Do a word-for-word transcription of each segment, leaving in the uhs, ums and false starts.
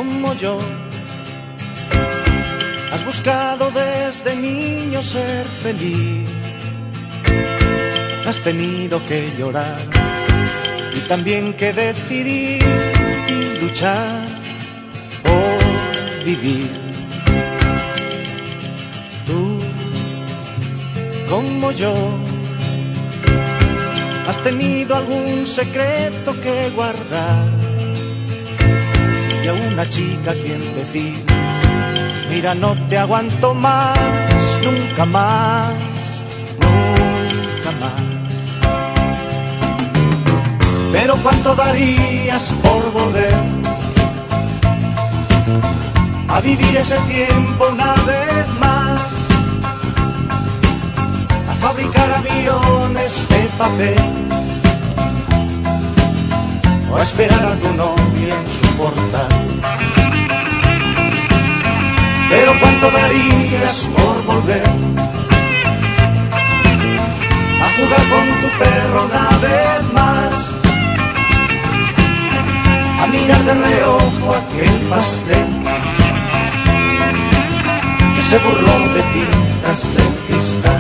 como yo. Has buscado desde niño ser feliz, has tenido que llorar y también que decidir y luchar por vivir. Tú, como yo, has tenido algún secreto que guardar y a una chica a quien decir: mira, no te aguanto más, nunca más, nunca más. Pero ¿cuánto darías por volver a vivir ese tiempo una vez más? A fabricar aviones de papel o a esperar a tu novia en su portal. Pero ¿cuánto darías por volver a jugar con tu perro una vez más? A mirar de reojo aquel pastel que se burló de ti tras el cristal.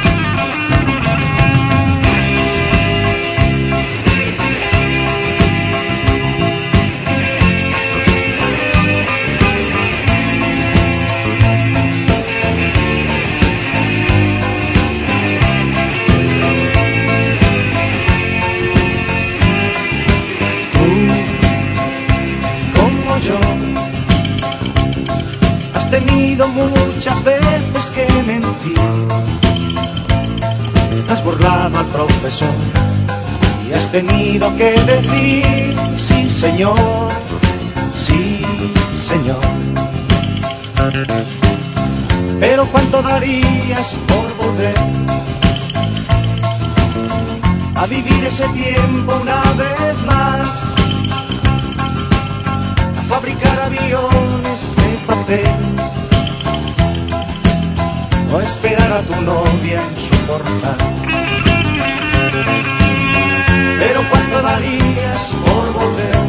Has tenido muchas veces que mentir, has burlado al profesor y has tenido que decir: sí señor, sí señor. Pero ¿cuánto darías por volver a vivir ese tiempo una vez más? A fabricar aviones de papel o a esperar a tu novia en su portal. Pero ¿cuánto darías por volver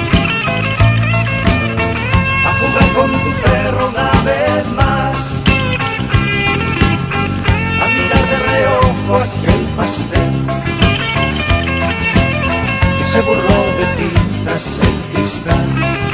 a jugar con tu perro una vez más? A mirar de reojo aquel pastel que se burló de ti tras el cristal.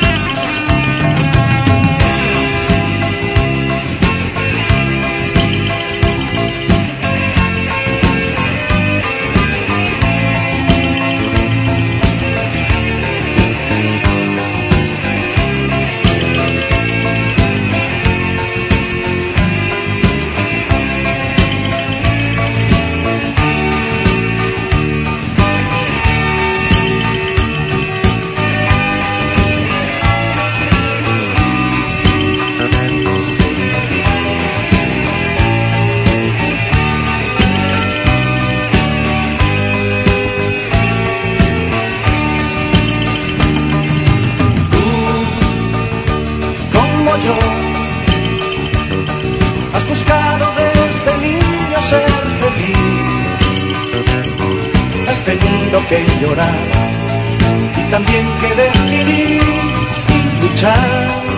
Yo, has buscado desde niño ser feliz, has tenido que llorar y también que decidir y luchar